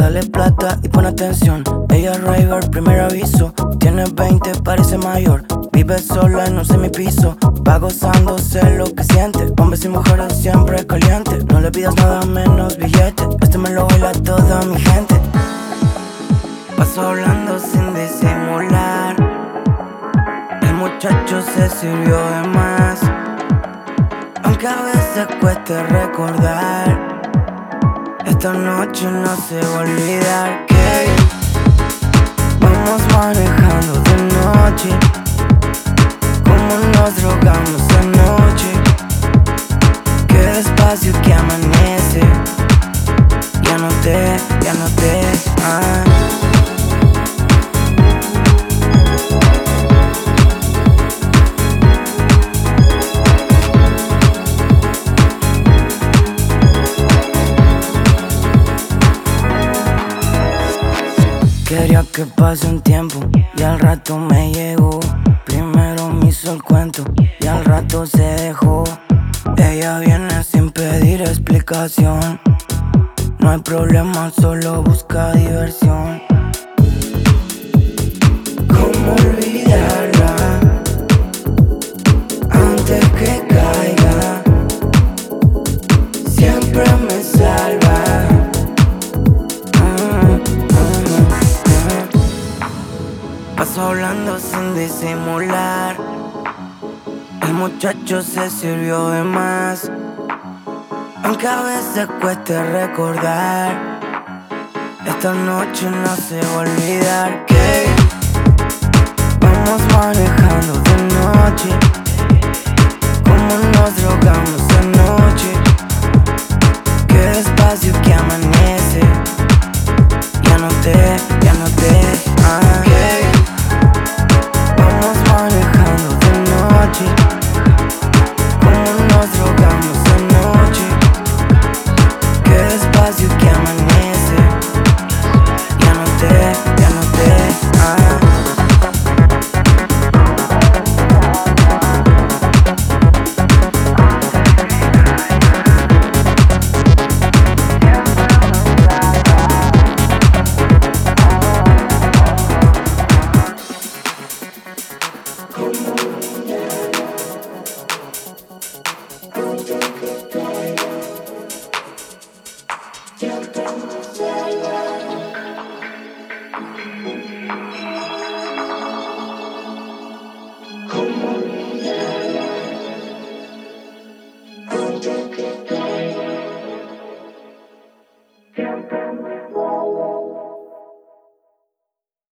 Dale plata y pon atención. Ella es raver, primer aviso. Tiene 20, parece mayor. Vive sola en un semipiso. Va gozándose lo que siente. Hombres y mujeres siempre caliente. No le pidas nada menos billete. Este me lo baila toda mi gente. Paso hablando sin disimular. El muchacho se sirvió de más. Aunque a veces cueste recordar, esta noche no se va a olvidar que vamos manejando de noche, como nos drogamos anoche. Qué despacio que amanece. Ya noté, Quería que pase un tiempo y al rato me llegó. Primero me hizo el cuento y al rato se dejó. Ella viene sin pedir explicación. No hay problema, solo busca diversión. ¿Cómo olvidarla antes que caiga? Siempre me salva. Paso hablando sin disimular. El muchacho se sirvió de más. Aunque a veces cueste recordar, esta noche no se va a olvidar que vamos manejando de noche, como nos drogamos anoche. Qué despacio que amanece.